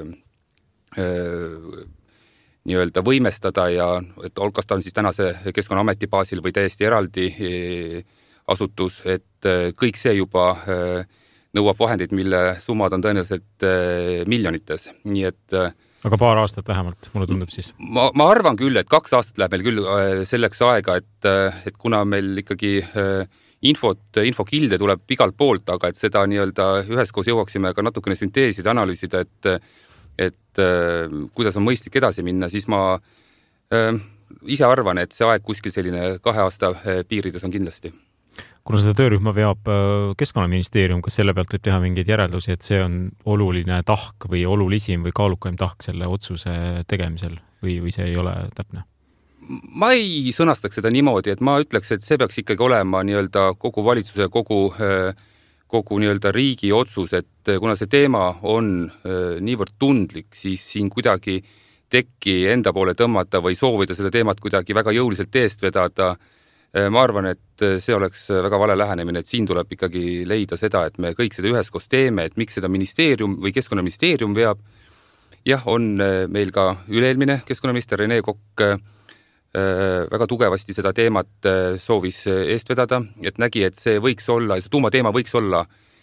öö, nii-öelda võimestada ja et kas ta on siis tänase Keskkonnaameti baasil või täiesti eraldi asutus, et kõik see juba nõuab vahendeid, mille summad on tõenäoliselt miljonites. Nii et aga paar aastat vähemalt, mulle tundub siis. Ma, ma arvan küll, et kaks aastat läheb meil küll selleks aega, et, et kuna meil ikkagi infot, infokilde tuleb igalt poolt, aga et seda nii-öelda üheskoos jõuaksime ka natukene sünteesida, analüüsida, et, et kuidas on mõistlik edasi minna, siis ma äh, ise arvan, et see aeg kuskil selline kahe aasta piirides on kindlasti. Kuna seda töörühma veab Keskkonnaministeerium, kas selle pealt võib teha mingeid järeldusi, et see on oluline tahk või olulisim või kaalukaim tahk selle otsuse tegemisel või, või see ei ole täpne? Ma ei sõnastaks seda niimoodi, et ma ütleks, et see peaks ikkagi olema nii-öelda kogu valitsuse, kogu, kogu nii-öelda riigi otsus, et kuna see teema on niivõrd tundlik, siis siin kuidagi tekki enda poole tõmmata või soovida seda teemat kuidagi väga jõuliselt eest vedada. Ma arvan, et see oleks väga vale lähenemine, et siin tuleb ikkagi leida seda, et me kõik seda üheskoos teeme, et miks seda ministeerium või Keskkonnaministeerium veab. Jah, on meil ka üleelmine keskkonnaminister Rene Kokk väga tugevasti seda teemat soovis eest vedada, et nägi, et see võiks olla, see tuumateema võiks olla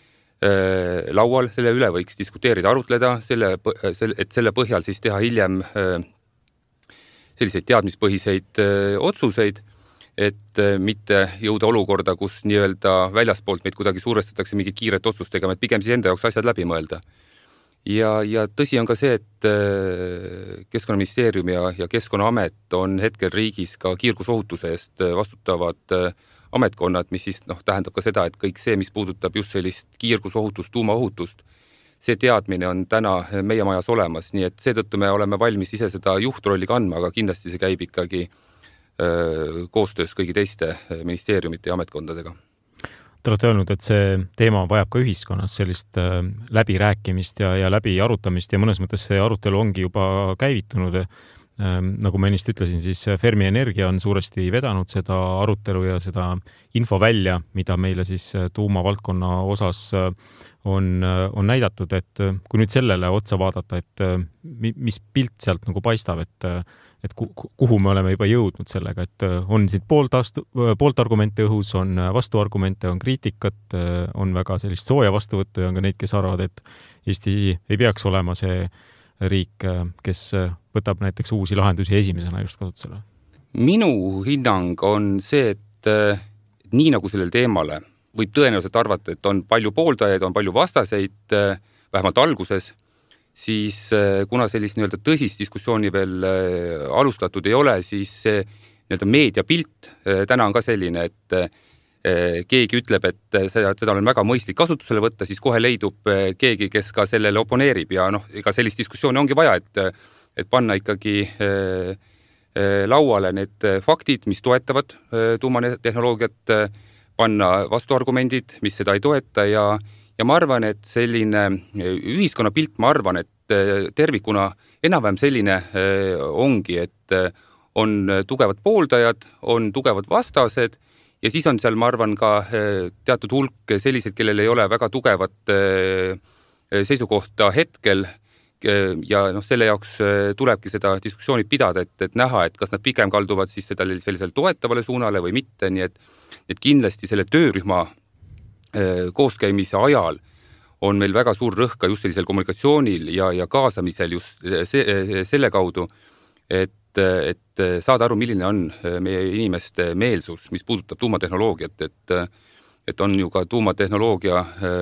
laual, selle üle võiks diskuteerida, arutleda, selle, et selle põhjal siis teha hiljem selliseid teadmispõhiseid otsuseid, et mitte jõuda olukorda, kus nii-öelda väljaspoolt meid kuidagi suurestatakse mingi kiiret otsust tegema, et pigem siis enda jaoks asjad läbi mõelda. Ja, ja tõsi on ka see, et Keskkonnaministeerium ja, ja Keskkonnaamet on hetkel riigis ka kiirgusohutuse eest vastutavad ametkonnad, mis siis noh, tähendab ka seda, et kõik see, mis puudutab just sellist kiirgusohutust, tuumaohutust, see teadmine on täna meie majas olemas, nii et seetõttu me oleme valmis ise seda juhtrolli kandma, aga kindlasti see käib ikkagi öö, koostöös kõigi teiste ministeeriumite ja ametkondadega. Te olete öelnud, et see teema vajab ka ühiskonnas sellist äh, läbirääkimist ja, ja läbi arutamist ja mõnes mõttes see arutelu ongi juba käivitunud. Ähm, nagu ma ennist ütlesin, siis Fermi Energia on suuresti vedanud seda arutelu ja seda info välja, mida meile siis tuumavaldkonna osas on, on näidatud, et kui nüüd sellele otsa vaadata, et mis pilt sealt nagu paistab, et et kuhu me oleme juba jõudnud sellega, et on siit poolt, astu, poolt argumente õhus, on vastuargumente, on kriitikat, on väga sellist sooja vastuvõttu ja on ka neid, kes arvavad, et Eesti ei peaks olema see riik, kes võtab näiteks uusi lahendusi esimesena just kasutusele. Minu hinnang on see, et nii nagu sellel teemale võib tõenäoliselt arvata, et on palju pooldajaid, on palju vastaseid, vähemalt alguses, siis kuna sellist nii-öelda tõsist diskussiooni veel alustatud ei ole, siis see nii-öelda meediapilt täna on ka selline, et keegi ütleb, et seda, seda on väga mõistlik kasutusele võtta, siis kohe leidub keegi, kes ka sellele oponeerib ja noh, ega sellist diskussiooni ongi vaja, et, et panna ikkagi lauale need faktid, mis toetavad tuumatehnoloogiat, panna vastuargumendid, mis seda ei toeta ja Ja ma arvan, et selline ühiskonnapilt, ma arvan, et tervikuna enam-vähem selline ongi, et on tugevad pooldajad, on tugevad vastased ja siis on seal, ma arvan, ka teatud hulk sellised, kellel ei ole väga tugevat seisukohta hetkel ja noh, selle jaoks tulebki seda diskussiooni pidada, et, et näha, et kas nad pigem kalduvad siis seda sellisel toetavale suunale või mitte, nii et, et kindlasti selle töörühma kooskäimise ajal on meil väga suur rõhk ka just sellisel kommunikatsioonil ja, ja kaasamisel just see, selle kaudu, et, et saada aru, milline on meie inimeste meelsus, mis puudutab tuumatehnoloogiat, et, et on ju ka tuumatehnoloogia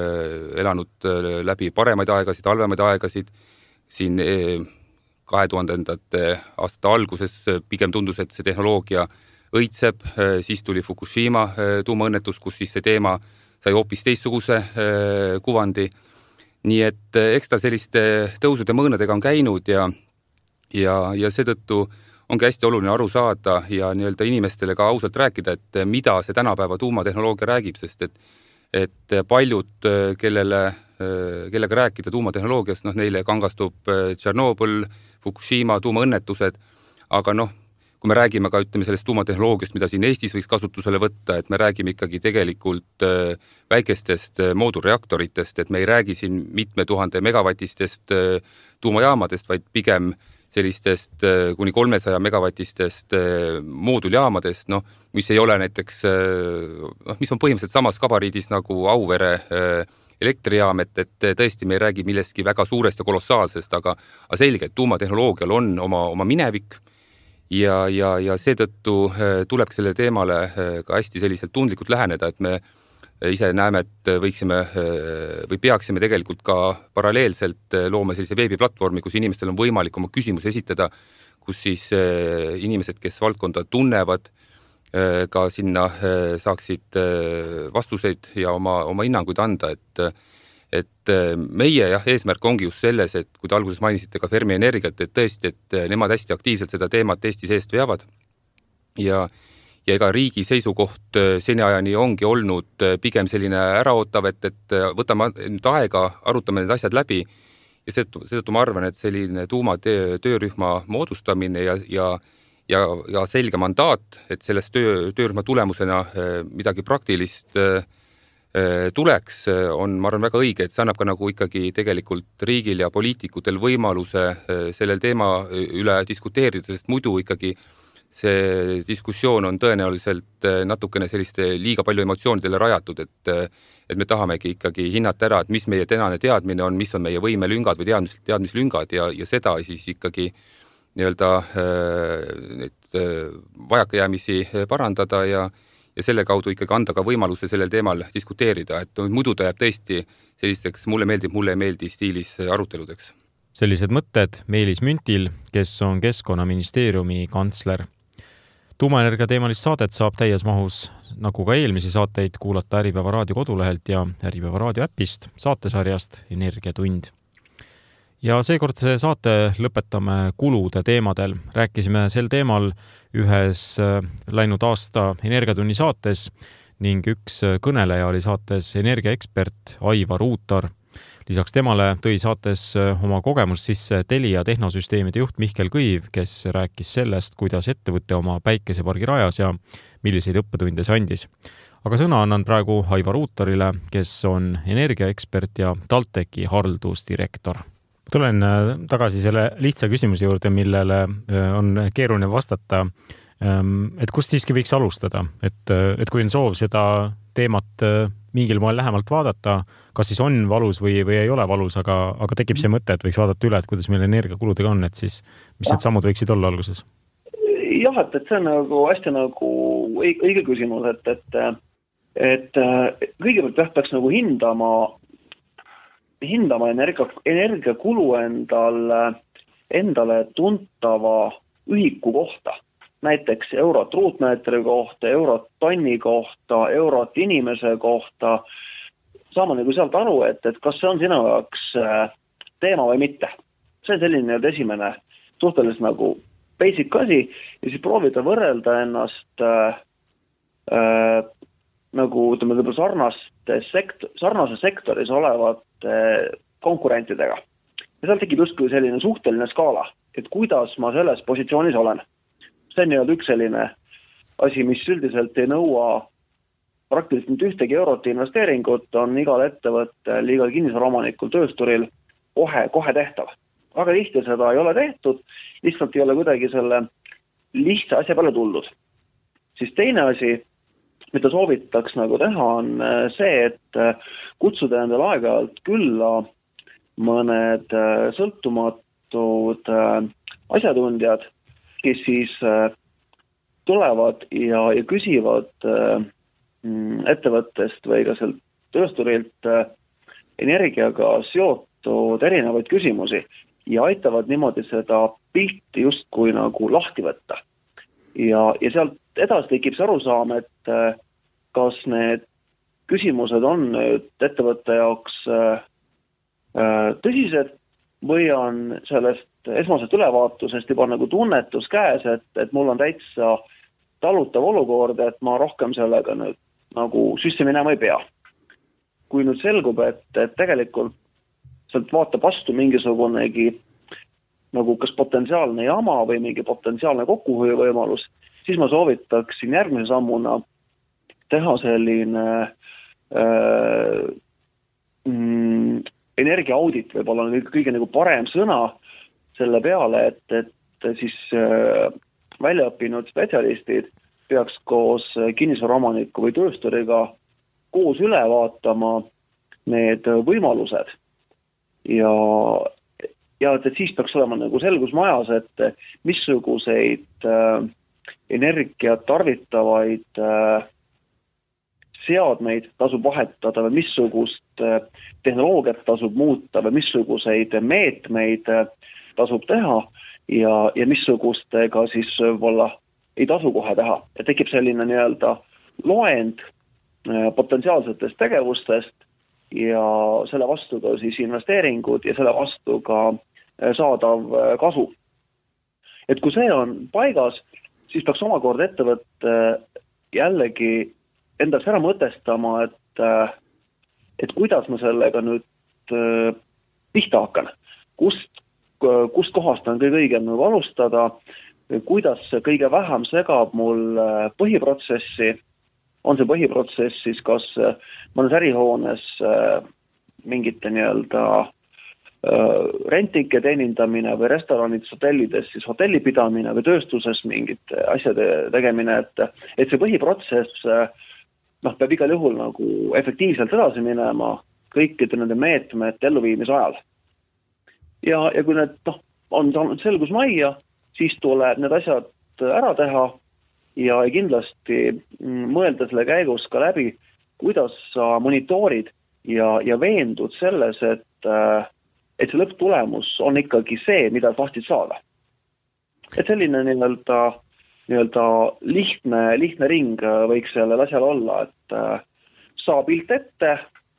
elanud läbi paremaid aegasid, halvemaid aegasid, siin kahe tuhandendate aastate alguses pigem tundus, et see tehnoloogia õitseb, siis tuli Fukushima tuumaõnnetus, kus siis see teema sai hoopis teistsuguse kuvandi. Nii et eks ta selliste tõusude mõõnadega on käinud ja, ja, ja seetõttu ongi hästi oluline aru saada ja nii-öelda inimestele ka ausalt rääkida, et mida see tänapäeva tuumatehnoloogia räägib, sest et, et paljud, kellele, kellega rääkida tuumatehnoloogiast, noh, neile kangastub Tšernobõl, Fukushima tuumaõnnetused, aga noh, kui me räägime ka ütleme sellest tuumatehnoloogiast, mida siin Eestis võiks kasutusele võtta, et me räägime ikkagi tegelikult väikestest moodulreaktoritest, et me ei räägi siin mitme tuhande megavatistest tuumajaamadest, vaid pigem sellistest kuni kolmesaja megavatistest moodulljaamadest, noh, mis ei ole näiteks, noh, mis on põhimõtteliselt samas gabariidis nagu Auvere elektrijaam, et, et tõesti me ei räägi millestki väga suurest ja kolossaalsest, aga, aga selge, et tuumatehnoloogial on oma, oma minevik, Ja, ja, ja seetõttu tulebki selle teemale ka hästi selliselt tundlikult läheneda, et me ise näeme, et võiksime või peaksime tegelikult ka paralleelselt looma sellise veebiplatvormi, kus inimestel on võimalik oma küsimusi esitada, kus siis inimesed, kes valdkonda tunnevad, ka sinna saaksid vastuseid ja oma, oma hinnanguid anda, et et meie jah, eesmärk ongi just selles, et kui te alguses mainisite ka Fermi Energiat, et tõesti, et nemad hästi aktiivselt seda teemat Eesti seest veavad ja, ja ega riigi seisukoht seniajani ongi olnud pigem selline äraootav, et, et võtame nüüd aega, arutame need asjad läbi ja seetõttu ma arvan, et selline tuumatöörühma moodustamine ja, ja, ja, ja selge mandaat, et sellest töö, töörühma tulemusena midagi praktilist tuleks, on, ma arvan, väga õige, et see annab ka nagu ikkagi tegelikult riigil ja poliitikutel võimaluse sellel teema üle diskuteerida, sest muidu ikkagi see diskussioon on tõenäoliselt natukene selliste liiga palju emotsioonidele rajatud, et, et me tahamegi ikkagi hinnata ära, et mis meie tänane teadmine on, mis on meie võimelüngad või teadmis, teadmislüngad ja, ja seda siis ikkagi nii-öelda need vajakajäämisi parandada ja ja selle kaudu ikkagi anda ka võimaluse sellel teemal diskuteerida, et muidu ta jääb tõesti sellisteks mulle meeldib, mulle ei meeldi stiilis aruteludeks. Sellised mõtted Meelis Müntil, kes on Keskkonnaministeeriumi kantsler. Tuumaenergia teemalist saadet saab täies mahus, nagu ka eelmisi saateid, kuulata Äripäeva raadio kodulehelt ja Äripäeva raadio äpist saatesarjast Energiatund. Ja seekordse saate lõpetame kulude teemadel. Rääkisime sel teemal ühes läinud aasta Energiatunni saates ning üks kõneleja oli saates energiaekspert Aivar Uutar. Lisaks temale tõi saates oma kogemus sisse Telia tehnosüsteemide juht Mihkel Kõiv, kes rääkis sellest, kuidas ettevõtte oma päikesepargi rajas ja milliseid õppetunde see andis. Aga sõna annan praegu Aivar Uutarile, kes on energiaekspert ja TalTechi haldusdirektor. Tulen tagasi selle lihtsa küsimuse juurde, millele on keeruline vastata. Et kust siiski võiks alustada? Et, et kui on soov seda teemat mingil moel lähemalt vaadata, kas siis on valus või, või ei ole valus, aga, aga tekib see mõte, et võiks vaadata üle, et kuidas meil energiakuludega on, et siis mis need sammud võiksid olla alguses? Jah, et, et see on nagu hästi nagu õige küsimus, et, et, et kõigepealt peaks nagu hindama hindama energia, energiakulu endal, endale tuntava ühiku kohta. Näiteks eurot ruutmeetri kohta, eurot tonni kohta, eurot inimese kohta. Saama nagu sealt aru, et, et kas see on sinu jaoks teema või mitte. See on selline esimene suhteliselt nagu basic asi ja siis proovida võrrelda ennast äh, äh, nagu ütleme sarnaste sekt- sarnase sektoris olevat konkurentidega. Ja seal tekib justkui selline suhteline skaala, et kuidas ma selles positsioonis olen. See on üks selline asi, mis üldiselt ei nõua praktiliselt ühtegi eurot investeeringut, on igal ettevõttel, igal kinnisvaraomanikul, töösturil kohe, kohe tehtav. Aga tihti seda ei ole tehtud, lihtsalt ei ole kuidagi selle lihtsa asja peale tuldud. Siis teine asi, mida soovitaks nagu teha, on see, et kutsuda endale aeg-ajalt külla mõned sõltumatud asjatundjad, kes siis tulevad ja, ja küsivad ettevõttest või ka sealt töösturilt energiaga seotud erinevaid küsimusi ja aitavad niimoodi seda pilti justkui nagu lahti võtta. Ja, ja sealt edasi tekib see arusaam, et kas need küsimused on nüüd ettevõtte jaoks tõsised või on sellest esmasest ülevaatusest juba nagu tunnetus käes, et, et mul on täitsa talutav olukord, et ma rohkem sellega nüüd nagu süssi minema ei pea. Kui nüüd selgub, et, et tegelikult sealt vaatab vastu mingisugunegi nagu kas potentsiaalne jama või mingi potentsiaalne kokkuhoiu võimalus, siis ma soovitaksin järgmise sammuna teha selline äh, mm, energiaaudit, võib-olla on kõige nagu parem sõna selle peale, et, et siis äh, väljaõppinud spetsialistid peaks koos kinnisvaraomaniku või töösturiga koos üle vaatama need võimalused. Ja, ja et, et siis peaks olema nagu selgus majas, et missuguseid äh, energiat tarvitavaid äh, seadmeid tasub vahetada või missugust äh, tehnoloogiat tasub muuta või missuguseid meetmeid äh, tasub teha ja, ja missugustega siis võib-olla ei tasu kohe teha. Ja tekib selline nii-öelda loend äh, potentsiaalsetest tegevustest ja selle vastu ka siis investeeringud ja selle vastu ka saadav kasu. Et kui see on paigas, siis peaks omakorda ettevõtte jällegi endaks ära mõtestama, et, et kuidas ma sellega nüüd pihta hakkan. Kust, kust kohast on kõige õigem nagu alustada, kuidas kõige vähem segab mul põhiprotsessi. On see põhiprotsess siis kas mõnes ärihoones mingite nii-öelda rentike teenindamine või restoranid, hotellides siis hotellipidamine või tööstuses mingite asjade tegemine, et, et see põhiprotsess noh, peab igal juhul nagu efektiivselt edasi minema kõikide nende meetmete elluviimise ajal. Ja, ja kui need noh, on saanud selgus majja, siis tuleb need asjad ära teha ja kindlasti mõelda selle käigus ka läbi, kuidas sa monitoorid ja, ja veendud selles, et, et see lõpptulemus on ikkagi see, mida tahtsid saada. Et selline nii-öelda, nii-öelda lihtne, lihtne ring võiks sellel asjal olla, et saa pilt ette,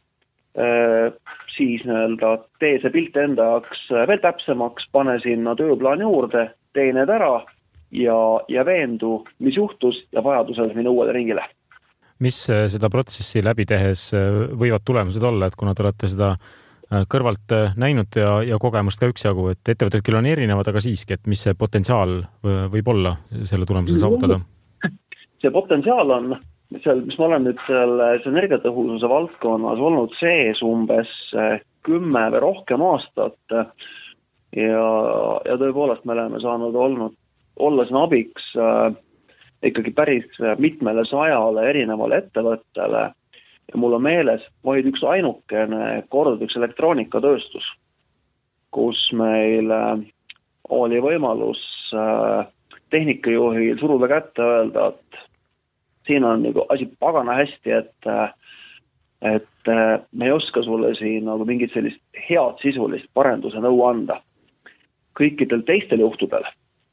siis nii-öelda tee see pilt enda jaoks veel täpsemaks, pane sinna tööplaan juurde, tee need ära ja, ja veendu, mis juhtus ja vajadusel minna uuele ringile. Mis seda protsessi läbi tehes võivad tulemused olla, et kuna te olete seda kõrvalt näinud ja, ja kogemust ka üksjagu, et ettevõtted küll on erinevad, aga siiski, et mis see potentsiaal võib olla selle tulemusel saavutada? See potentsiaal on, seal, mis ma olen nüüd selle energiatõhususe valdkonnas olnud sees umbes kümme või rohkem aastat, ja, ja tõepoolest me oleme saanud olnud, olla siin abiks äh, ikkagi päris mitmele sajale erinevale ettevõttele ja mul on meeles vaid üks ainukene kord üks elektroonikatööstus, kus meil äh, oli võimalus äh, tehnikajuhil suruda kätte öelda, et siin on nagu asi pagana hästi, et, et me ei oska sulle siin nagu mingit sellist head sisulist parenduse nõu anda. Kõikidel teistel juhtudel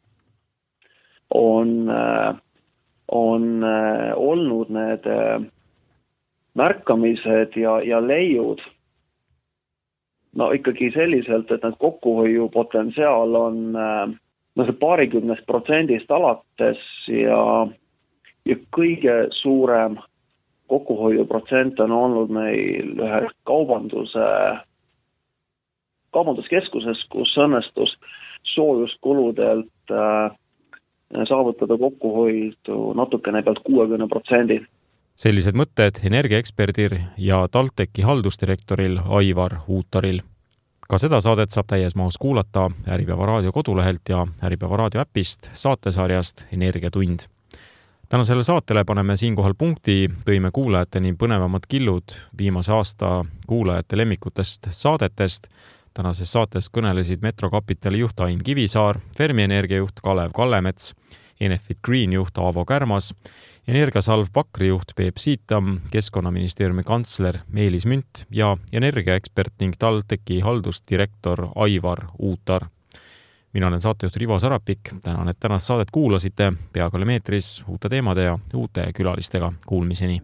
on, on olnud need märkamised ja, ja leiud no ikkagi selliselt, et need kokkuhoiu potentsiaal on no see paarikümnest protsendist alates ja, ja kõige suurem kokkuhoiuprotsent on olnud meil ühe kaubanduse, kaubanduskeskuses, kus õnnestus soojuskuludelt äh, saavutada kokkuhoidu natukene pealt kuuekümne protsendi. Sellised mõtted energiaeksperdil ja TalTechi haldusdirektoril Aivar Uutaril. Ka seda saadet saab täies mahus kuulata Äripäeva raadio kodulehelt ja Äripäeva raadio äpist saatesarjast Energiatund. Tänasele saatele paneme siinkohal punkti, tõime kuulajateni põnevamad killud viimase aasta kuulajate lemmikutest saadetest. Tänases saates kõnelesid Metro Capitali juht Ain Kivisaar, Fermi Energia juht Kalev Kallemets, Enefit Green juht Aavo Kärmas, Energiasalv Pakri juht Peep Siitam, Keskkonnaministeeriumi kantsler Meelis Münt ja energiaekspert ning TalTechi haldusdirektor Aivar Uutar. Mina olen saatejuht Rivo Sarapik, tänan, et tänast saadet kuulasite, peaaegu oleme eetris uute teemade ja uute külalistega. Kuulmiseni.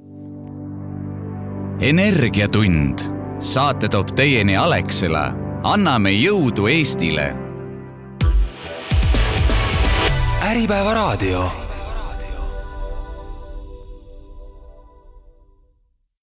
Energiatund. Saate toob teieni Alexela. Anname jõudu Eestile. Äripäeva raadio.